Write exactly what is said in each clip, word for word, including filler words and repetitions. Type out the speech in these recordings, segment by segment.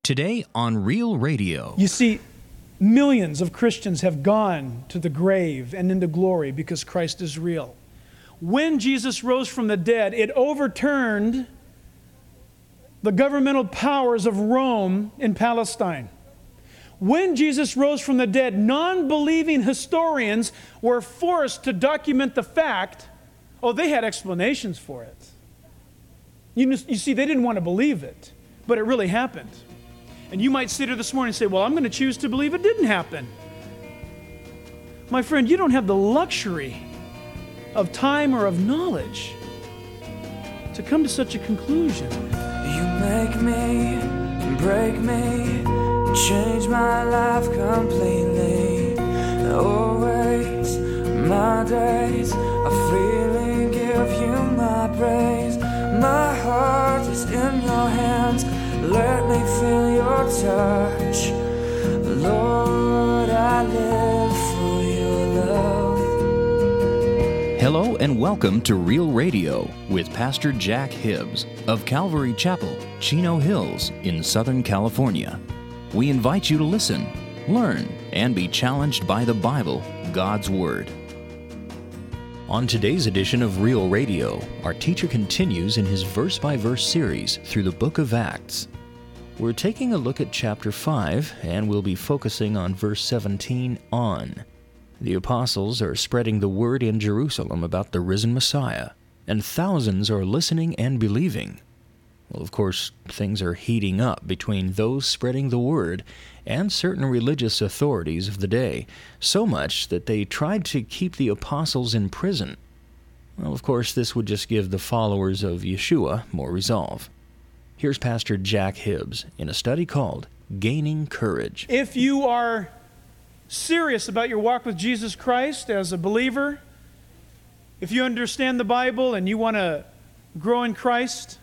Today on Real Radio. You see, millions of Christians have gone to the grave and into glory because Christ is real. When Jesus rose from the dead, it overturned the governmental powers of Rome in Palestine. When Jesus rose from the dead, non-believing historians were forced to document the fact. Oh, they had explanations for it. You, you see, they didn't want to believe it, but it really happened. And you might sit here this morning and say, well, I'm going to choose to believe it didn't happen. My friend, you don't have the luxury of time or of knowledge to come to such a conclusion. You make me, break me, change my life completely. Always, my days are freely give you my praise. My heart is in your hands. Let me feel your touch. Lord, I live for your love. Hello and welcome to Real Radio with Pastor Jack Hibbs of Calvary Chapel, Chino Hills in Southern California. We invite you to listen, learn, and be challenged by the Bible, God's Word. On today's edition of Real Radio, our teacher continues in his verse-by-verse series through the book of Acts. We're taking a look at chapter five, and we'll be focusing on verse seventeen on. The apostles are spreading the word in Jerusalem about the risen Messiah, and thousands are listening and believing. Well, of course, things are heating up between those spreading the word and certain religious authorities of the day, so much that they tried to keep the apostles in prison. Well, of course, this would just give the followers of Yeshua more resolve. Here's Pastor Jack Hibbs in a study called Gaining Courage. If you are serious about your walk with Jesus Christ as a believer, if you understand the Bible and you want to grow in Christ,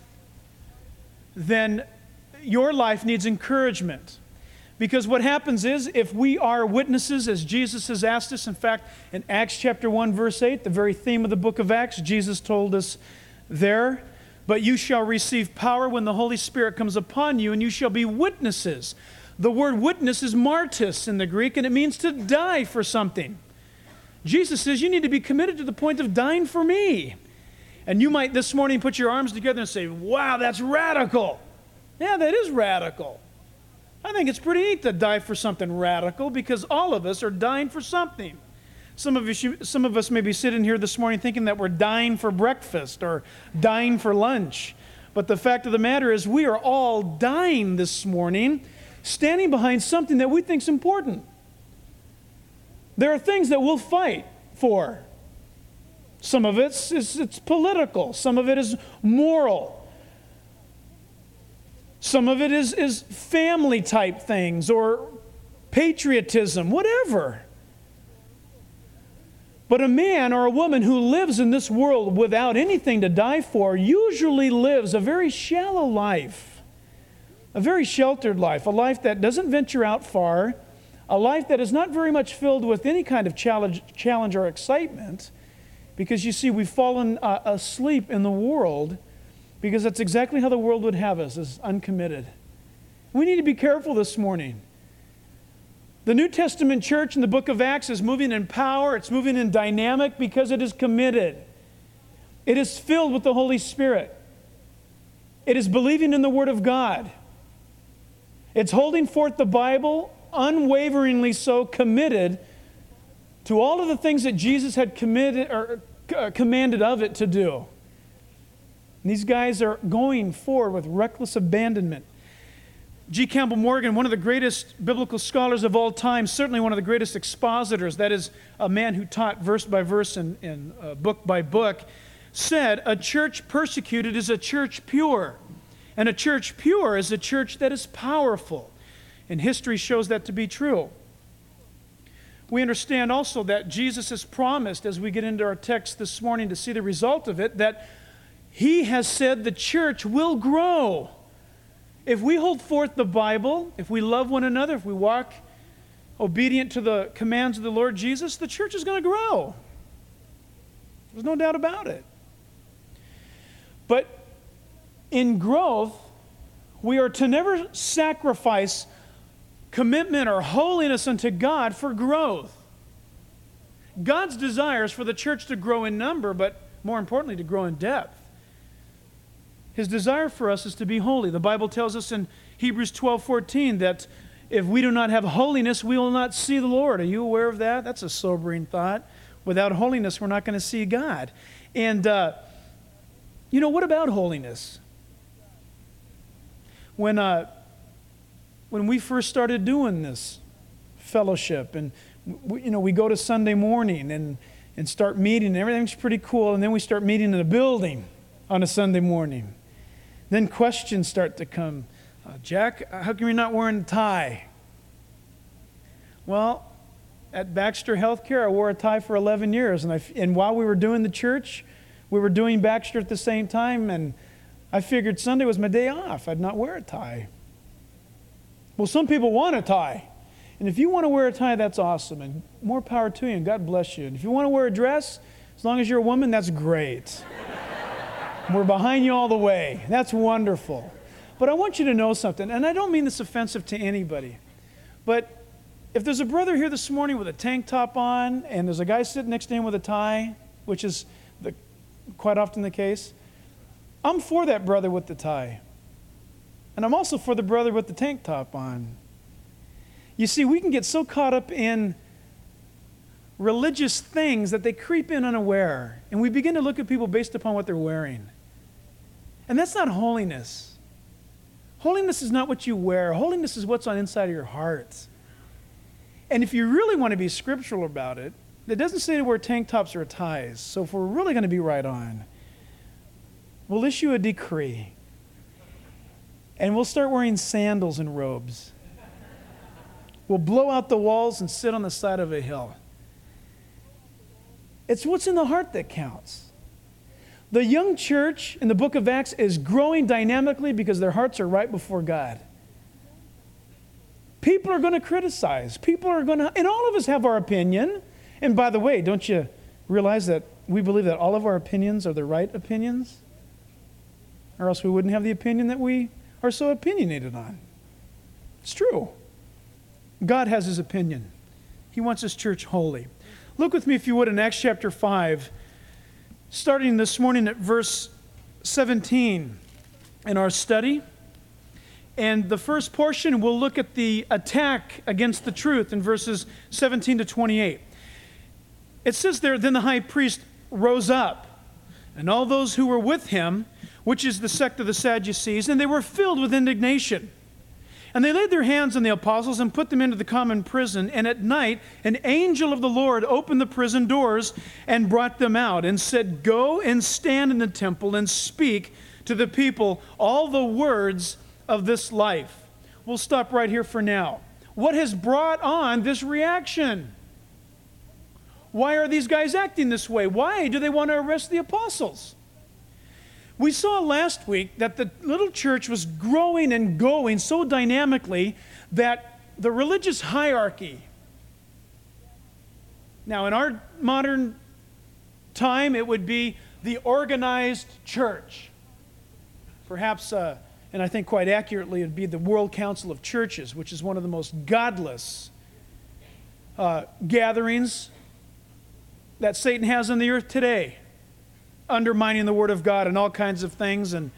then your life needs encouragement. Because what happens is, if we are witnesses, as Jesus has asked us, in fact, in Acts chapter one, verse eight, the very theme of the book of Acts, Jesus told us there, but you shall receive power when the Holy Spirit comes upon you, and you shall be witnesses. The word witness is martis in the Greek, and it means to die for something. Jesus says you need to be committed to the point of dying for me. And you might this morning put your arms together and say, wow, that's radical. Yeah, that is radical. I think it's pretty neat to die for something radical, because all of us are dying for something. Some of us, some of us may be sitting here this morning thinking that we're dying for breakfast or dying for lunch. But the fact of the matter is, we are all dying this morning, standing behind something that we think is important. There are things that we'll fight for. Some of it's, it's, it's political. Some of it is moral. Some of it is, is family type things or patriotism, whatever. But a man or a woman who lives in this world without anything to die for usually lives a very shallow life, a very sheltered life, a life that doesn't venture out far, a life that is not very much filled with any kind of challenge, challenge or excitement, because you see, we've fallen uh, asleep in the world, because that's exactly how the world would have us, as uncommitted. We need to be careful this morning. The New Testament church in the book of Acts is moving in power, it's moving in dynamic because it is committed. It is filled with the Holy Spirit. It is believing in the Word of God. It's holding forth the Bible, unwaveringly so, committed to all of the things that Jesus had committed or uh, commanded of it to do. And these guys are going forward with reckless abandonment. G. Campbell Morgan, one of the greatest biblical scholars of all time, certainly one of the greatest expositors, that is a man who taught verse by verse and, and uh, book by book, said, a church persecuted is a church pure. And a church pure is a church that is powerful. And history shows that to be true. We understand also that Jesus has promised, as we get into our text this morning to see the result of it, that He has said the church will grow. If we hold forth the Bible, if we love one another, if we walk obedient to the commands of the Lord Jesus, the church is going to grow. There's no doubt about it. But in growth, We are to never sacrifice commitment or holiness unto God for growth. God's desire is for the church to grow in number, but more importantly, to grow in depth. His desire for us is to be holy. The Bible tells us in Hebrews twelve fourteen that if we do not have holiness, we will not see the Lord. Are you aware of that? That's a sobering thought. Without holiness, we're not going to see God. And, uh, you know, what about holiness? When, uh, when we first started doing this fellowship, and, we, you know, we go to Sunday morning and, and start meeting, and everything's pretty cool, and then we start meeting in a building on a Sunday morning. Then questions start to come. Uh, Jack, how come you're not wearing a tie? Well, at Baxter Healthcare, I wore a tie for eleven years, and, I, and while we were doing the church, we were doing Baxter at the same time, and I figured Sunday was my day off. I'd not wear a tie. Well, some people want a tie, and if you want to wear a tie, that's awesome, and more power to you, and God bless you. And if you want to wear a dress, as long as you're a woman, that's great. We're behind you all the way. That's wonderful. But I want you to know something, and I don't mean this offensive to anybody, but if there's a brother here this morning with a tank top on, and there's a guy sitting next to him with a tie, which is the, quite often the case, I'm for that brother with the tie. And I'm also for the brother with the tank top on. You see, we can get so caught up in religious things that they creep in unaware, and we begin to look at people based upon what they're wearing. And that's not holiness. Holiness is not what you wear. Holiness is what's on the inside of your heart. And if you really want to be scriptural about it, it doesn't say to wear tank tops or ties. So if we're really going to be right on, we'll issue a decree. And we'll start wearing sandals and robes. We'll blow out the walls and sit on the side of a hill. It's what's in the heart that counts. The young church in the book of Acts is growing dynamically because their hearts are right before God. People are going to criticize. People are going to, and all of us have our opinion. And by the way, don't you realize that we believe that all of our opinions are the right opinions? Or else we wouldn't have the opinion that we are so opinionated on. It's true. God has his opinion. He wants his church holy. Look with me, if you would, in Acts chapter five, starting this morning at verse seventeen in our study. And the first portion, we'll look at the attack against the truth in verses seventeen to twenty-eight. It says there, then the high priest rose up, and all those who were with him, which is the sect of the Sadducees, and they were filled with indignation. And they laid their hands on the apostles and put them into the common prison. And at night, an angel of the Lord opened the prison doors and brought them out and said, go and stand in the temple and speak to the people all the words of this life. We'll stop right here for now. What has brought on this reaction? Why are these guys acting this way? Why do they want to arrest the apostles? We saw last week that the little church was growing and going so dynamically that the religious hierarchy, now in our modern time it would be the organized church. Perhaps, uh, and I think quite accurately, it would be the World Council of Churches, which is one of the most godless uh, gatherings that Satan has on the earth today, undermining the Word of God and all kinds of things. And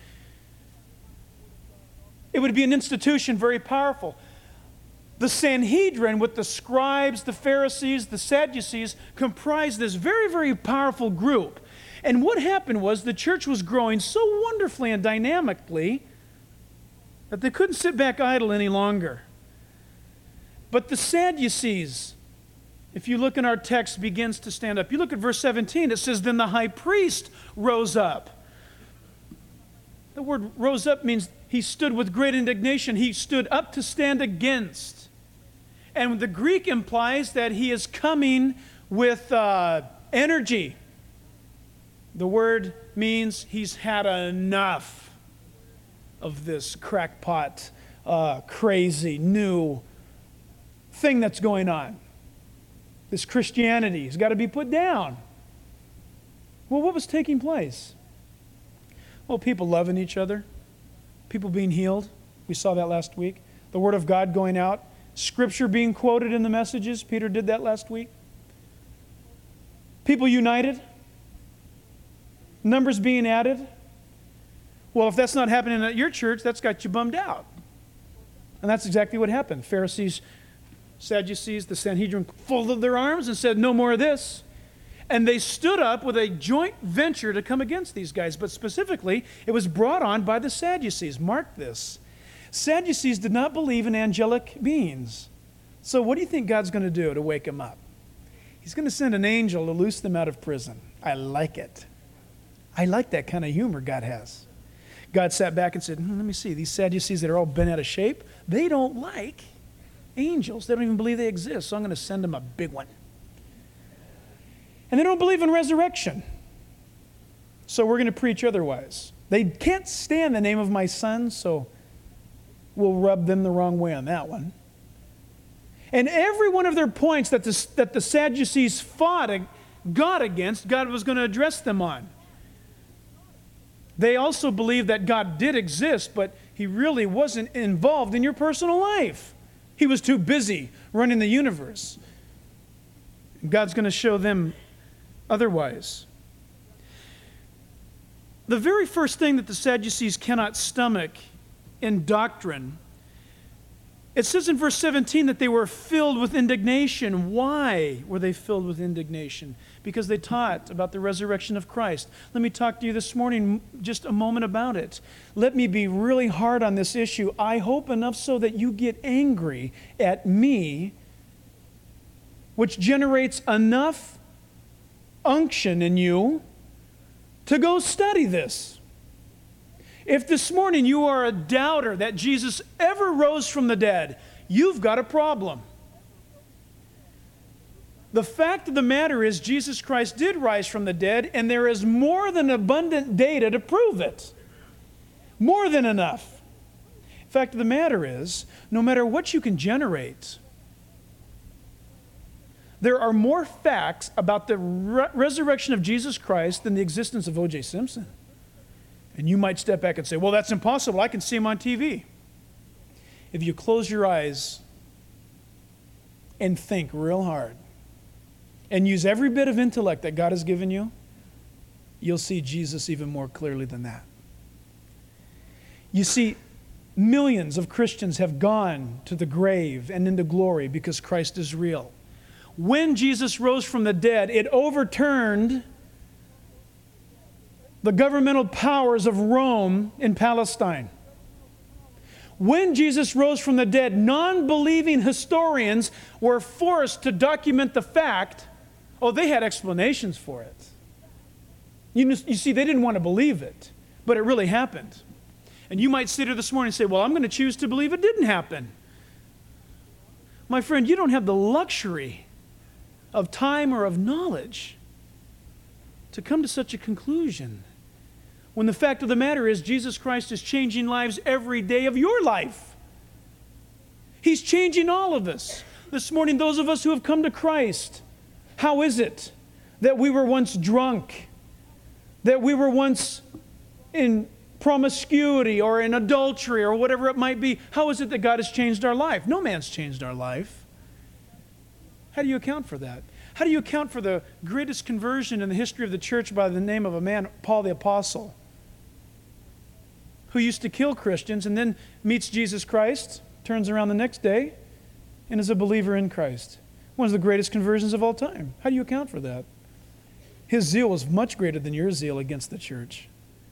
it would be an institution very powerful. The Sanhedrin, with the scribes, the Pharisees, the Sadducees, comprised this very, very powerful group. And what happened was the church was growing so wonderfully and dynamically that they couldn't sit back idle any longer. But the Sadducees, if you look in our text, begins to stand up. You look at verse seventeen, it says, then the high priest rose up. The word rose up means he stood with great indignation. He stood up to stand against. And the Greek implies that he is coming with uh, energy. The word means he's had enough of this crackpot, uh, crazy, new thing that's going on. This Christianity has got to be put down. Well, what was taking place? Well, people loving each other, people being healed, We saw that last week. The Word of God going out. Scripture being quoted in the messages. Peter did that last week. People united. Numbers being added. Well, if that's not happening at your church, that's got you bummed out. And that's exactly what happened. Pharisees, Sadducees, the Sanhedrin folded their arms and said, no more of this. And they stood up with a joint venture to come against these guys. But specifically, it was brought on by the Sadducees. Mark this. Sadducees did not believe in angelic beings. So what do you think God's going to do to wake them up? He's going to send an angel to loose them out of prison. I like it. I like that kind of humor God has. God sat back and said, hmm, let me see, these Sadducees that are all bent out of shape, they don't like angels. They don't even believe they exist, so I'm going to send them a big one. And they don't believe in resurrection. So we're going to preach otherwise. They can't stand the name of my son, so we'll rub them the wrong way on that one. And every one of their points that the, that the Sadducees fought God against, God was going to address them on. They also believed that God did exist, but he really wasn't involved in your personal life. He was too busy running the universe. God's going to show them otherwise. The very first thing that the Sadducees cannot stomach in doctrine, it says in verse seventeen that they were filled with indignation. Why were they filled with indignation? Because they taught about the resurrection of Christ. Let me talk to you this morning just a moment about it. Let me be really hard on this issue. I hope enough so that you get angry at me, which generates enough unction in you to go study this. If this morning you are a doubter that Jesus ever rose from the dead, you've got a problem. The fact of the matter is Jesus Christ did rise from the dead, and there is more than abundant data to prove it. More than enough. The fact of the matter is, no matter what you can generate, there are more facts about the re- resurrection of Jesus Christ than the existence of O J Simpson. And you might step back and say, well, that's impossible. I can see him on T V. If you close your eyes and think real hard and use every bit of intellect that God has given you, you'll see Jesus even more clearly than that. You see, millions of Christians have gone to the grave and into glory because Christ is real. When Jesus rose from the dead, it overturned the governmental powers of Rome in Palestine. When Jesus rose from the dead, non-believing historians were forced to document the fact. Oh, they had explanations for it. You, you see, they didn't want to believe it, but it really happened. And you might sit here this morning and say, well, I'm going to choose to believe it didn't happen. My friend, you don't have the luxury of time or of knowledge to come to such a conclusion, when the fact of the matter is Jesus Christ is changing lives every day of your life. He's changing all of us. This morning, those of us who have come to Christ, how is it that we were once drunk, that we were once in promiscuity or in adultery or whatever it might be? How is it that God has changed our life? No man's changed our life. How do you account for that? How do you account for the greatest conversion in the history of the church by the name of a man, Paul the Apostle, who used to kill Christians and then meets Jesus Christ, turns around the next day, and is a believer in Christ? One of the greatest conversions of all time. How do you account for that? His zeal was much greater than your zeal against the church.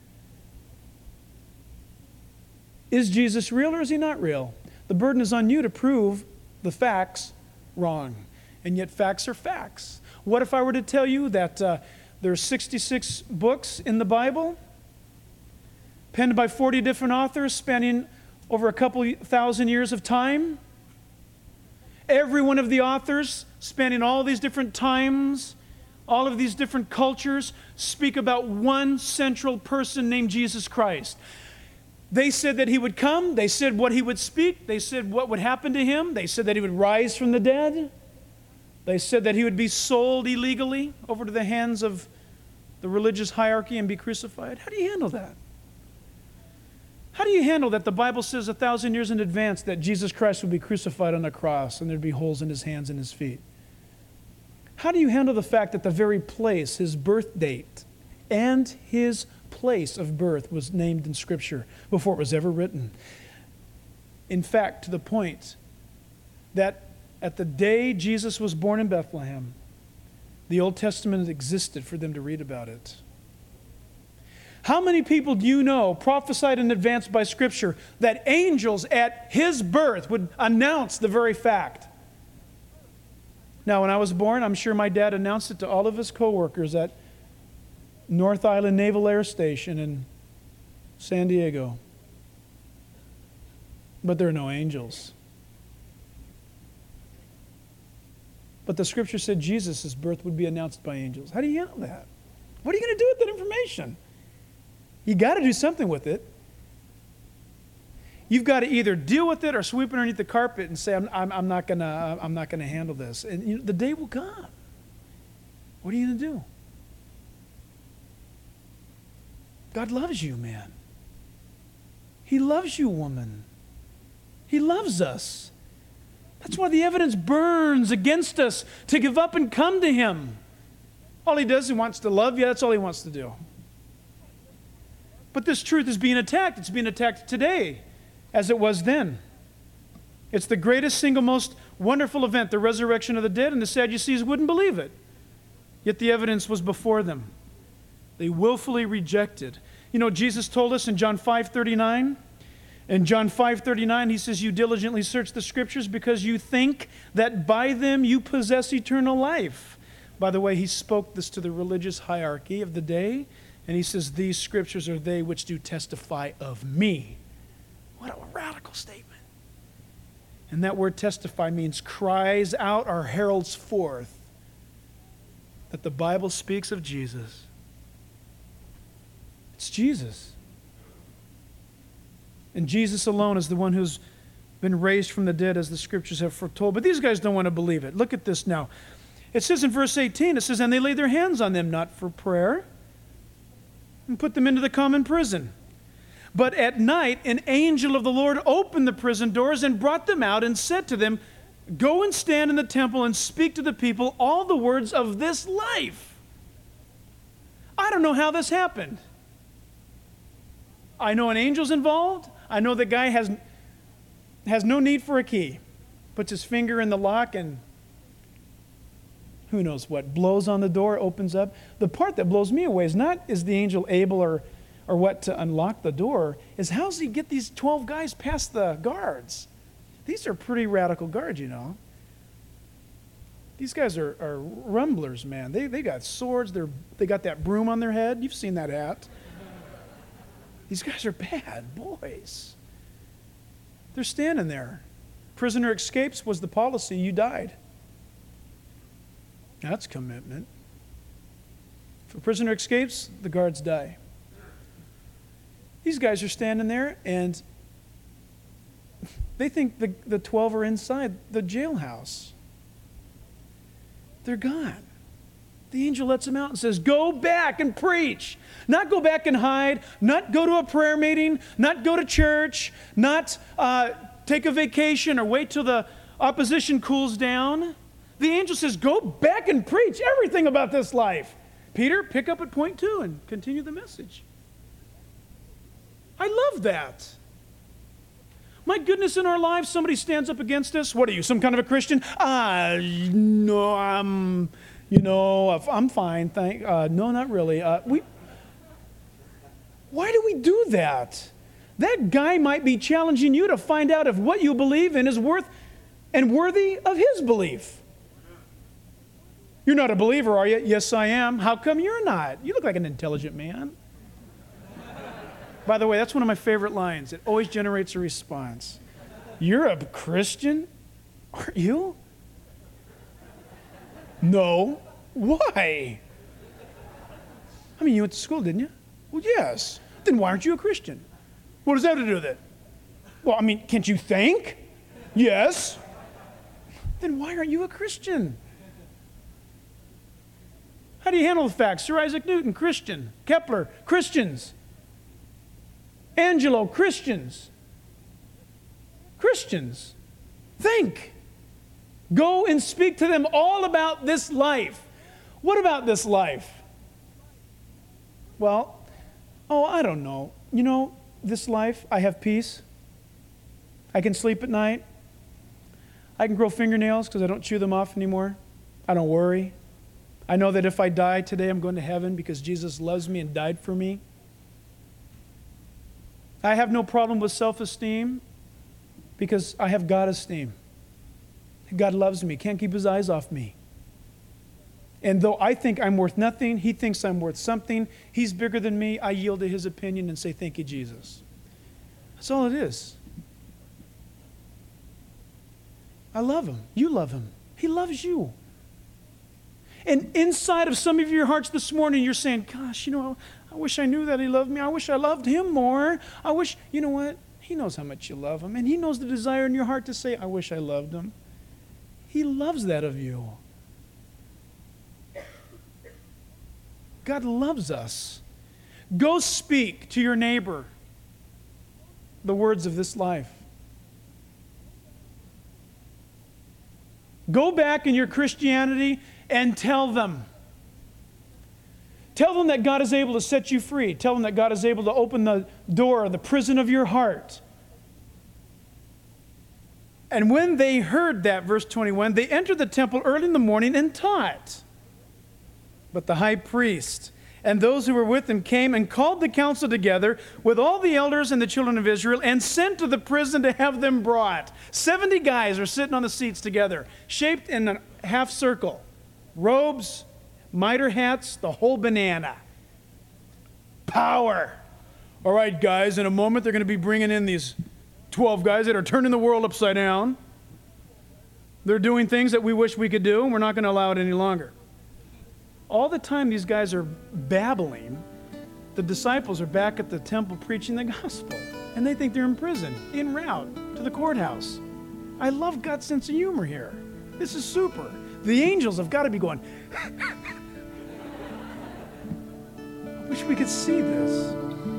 Is Jesus real or is he not real? The burden is on you to prove the facts wrong. And yet facts are facts. What if I were to tell you that uh, there are sixty-six books in the Bible, penned by forty different authors spanning over a couple thousand years of time? Every one of the authors spanning all these different times, all of these different cultures, speak about one central person named Jesus Christ. They said that he would come. They said what he would speak. They said what would happen to him. They said that he would rise from the dead. They said that he would be sold illegally over to the hands of the religious hierarchy and be crucified. How do you handle that? How do you handle that the Bible says a thousand years in advance that Jesus Christ would be crucified on a cross and there'd be holes in his hands and his feet? How do you handle the fact that the very place, his birth date, and his place of birth was named in Scripture before it was ever written? In fact, to the point that at the day Jesus was born in Bethlehem, the Old Testament existed for them to read about it. How many people do you know, prophesied in advance by Scripture, that angels at his birth would announce the very fact? Now, when I was born, I'm sure my dad announced it to all of his co-workers at North Island Naval Air Station in San Diego. But there are no angels. But the Scripture said Jesus' birth would be announced by angels. How do you handle that? What are you going to do with that information? You got to do something with it. You've got to either deal with it or sweep it underneath the carpet and say, I'm, I'm, I'm not going to I'm not going to handle this. And you know, the day will come. What are you going to do? God loves you, man. He loves you, woman. He loves us. That's why the evidence burns against us to give up and come to him. All he does, he wants to love you. That's all he wants to do. But this truth is being attacked. It's being attacked today as it was then. It's the greatest, single, most wonderful event, the resurrection of the dead, and the Sadducees wouldn't believe it. Yet the evidence was before them. They willfully rejected. You know, Jesus told us in John five thirty-nine, in John five thirty-nine, he says, you diligently search the Scriptures because you think that by them you possess eternal life. By the way, he spoke this to the religious hierarchy of the day, and he says, these Scriptures are they which do testify of me. What a radical statement. And that word testify means cries out or heralds forth that the Bible speaks of Jesus. It's Jesus. And Jesus alone is the one who's been raised from the dead, as the Scriptures have foretold. But these guys don't want to believe it. Look at this now. It says in verse eighteen, it says, and they laid their hands on them, not for prayer, and put them into the common prison. But at night, an angel of the Lord opened the prison doors and brought them out and said to them, go and stand in the temple and speak to the people all the words of this life. I don't know how this happened. I know an angel's involved. I know the guy has, has no need for a key. Puts his finger in the lock and who knows what, blows on the door, opens up. The part that blows me away is not is the angel able or, or what to unlock the door, is how does he get these twelve guys past the guards? These are pretty radical guards, you know. These guys are, are rumblers, man. They, they got swords. They're, they got that broom on their head. You've seen that hat. These guys are bad boys. They're standing there. Prisoner escapes was the policy. You died. That's commitment. If a prisoner escapes, the guards die. These guys are standing there, and they think the, the twelve are inside the jailhouse. They're gone. The angel lets them out and says, go back and preach. Not go back and hide, not go to a prayer meeting, not go to church, not uh, take a vacation or wait till the opposition cools down. The angel says, go back and preach everything about this life. Peter, pick up at point two and continue the message. I love that. My goodness, in our lives, somebody stands up against us. What are you, some kind of a Christian? Ah, uh, no, I'm, you know, I'm fine. Thank, uh, no, not really. Uh, we. Why do we do that? That guy might be challenging you to find out if what you believe in is worth and worthy of his belief. You're not a believer, are you? Yes, I am. How come you're not? You look like an intelligent man. By the way, that's one of my favorite lines. It always generates a response. You're a Christian? Aren't you? No. Why? I mean, you went to school, didn't you? Well, yes. Then why aren't you a Christian? What does that have to do with it? Well, I mean, can't you think? Yes. Then why aren't you a Christian? How do you handle the facts? Sir Isaac Newton, Christian. Kepler, Christians. Angelo, Christians. Christians. Think. Go and speak to them all about this life. What about this life? Well, oh, I don't know. You know, this life, I have peace. I can sleep at night. I can grow fingernails because I don't chew them off anymore. I don't worry. I know that if I die today, I'm going to heaven because Jesus loves me and died for me. I have no problem with self-esteem because I have God-esteem. God loves me, can't keep his eyes off me. And though I think I'm worth nothing, he thinks I'm worth something. He's bigger than me. I yield to his opinion and say, thank you, Jesus. That's all it is. I love him. You love him. He loves you. And inside of some of your hearts this morning, you're saying, gosh, you know, I wish I knew that he loved me. I wish I loved him more. I wish, you know what? He knows how much you love him. And he knows the desire in your heart to say, I wish I loved him. He loves that of you. God loves us. Go speak to your neighbor the words of this life. Go back in your Christianity and tell them. Tell them that God is able to set you free. Tell them that God is able to open the door, the prison of your heart. And when they heard that, verse twenty-one, they entered the temple early in the morning and taught. But the high priest and those who were with him came and called the council together with all the elders and the children of Israel and sent to the prison to have them brought. Seventy guys are sitting on the seats together, shaped in a half circle. Robes, mitre hats, the whole banana. Power. All right, guys, in a moment they're going to be bringing in these twelve guys that are turning the world upside down. They're doing things that we wish we could do, and we're not going to allow it any longer. All the time these guys are babbling, the disciples are back at the temple preaching the gospel, and they think they're in prison, en route to the courthouse. I love God's sense of humor here. This is super. The angels have got to be going, I wish we could see this.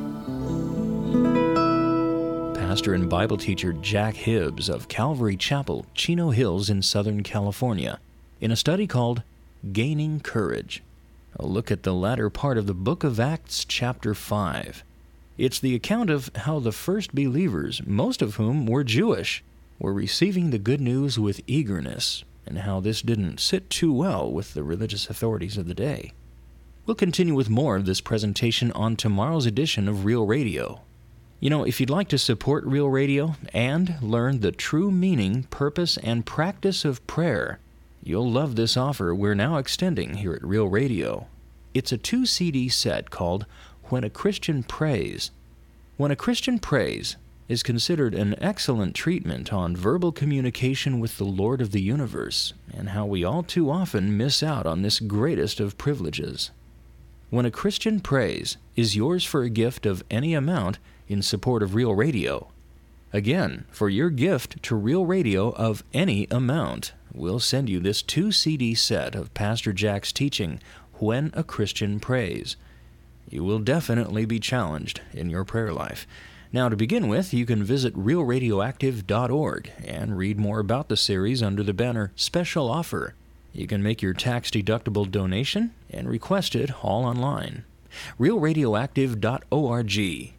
Pastor and Bible teacher Jack Hibbs of Calvary Chapel, Chino Hills in Southern California, in a study called Gaining Courage. A look at the latter part of the book of Acts, chapter five. It's the account of how the first believers, most of whom were Jewish, were receiving the good news with eagerness, and how this didn't sit too well with the religious authorities of the day. We'll continue with more of this presentation on tomorrow's edition of Real Radio. You know, if you'd like to support Real Radio and learn the true meaning, purpose, and practice of prayer, you'll love this offer we're now extending here at Real Radio. It's a two C D set called When a Christian Prays. When a Christian Prays is considered an excellent treatment on verbal communication with the Lord of the universe and how we all too often miss out on this greatest of privileges. When a Christian Prays is yours for a gift of any amount in support of Real Radio. Again, for your gift to Real Radio of any amount, we'll send you this two C D set of Pastor Jack's teaching, When a Christian Prays. You will definitely be challenged in your prayer life. Now, to begin with, you can visit real radioactive dot org and read more about the series under the banner Special Offer. You can make your tax-deductible donation and request it all online. real radioactive dot org.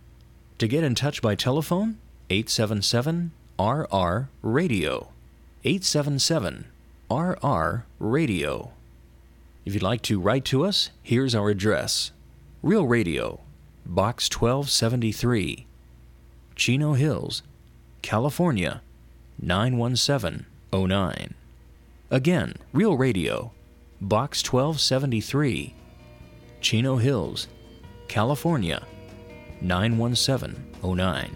To get in touch by telephone, eight seven seven R R radio. eight seven seven R R radio. If you'd like to write to us, here's our address. Real Radio, Box twelve seventy-three, Chino Hills, California, nine one seven oh nine. Again, Real Radio, Box twelve seventy-three, Chino Hills, California, nine one seven oh nine.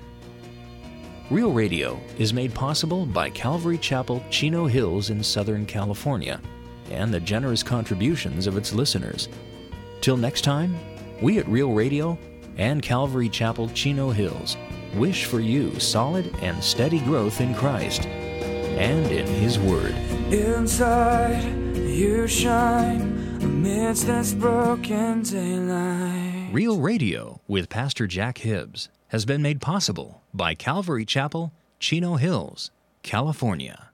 Real Radio is made possible by Calvary Chapel, Chino Hills in Southern California, and the generous contributions of its listeners. Till next time, we at Real Radio and Calvary Chapel, Chino Hills wish for you solid and steady growth in Christ and in His Word. Inside, you shine amidst this broken daylight. Real Radio with Pastor Jack Hibbs. has been made possible by Calvary Chapel, Chino Hills, California.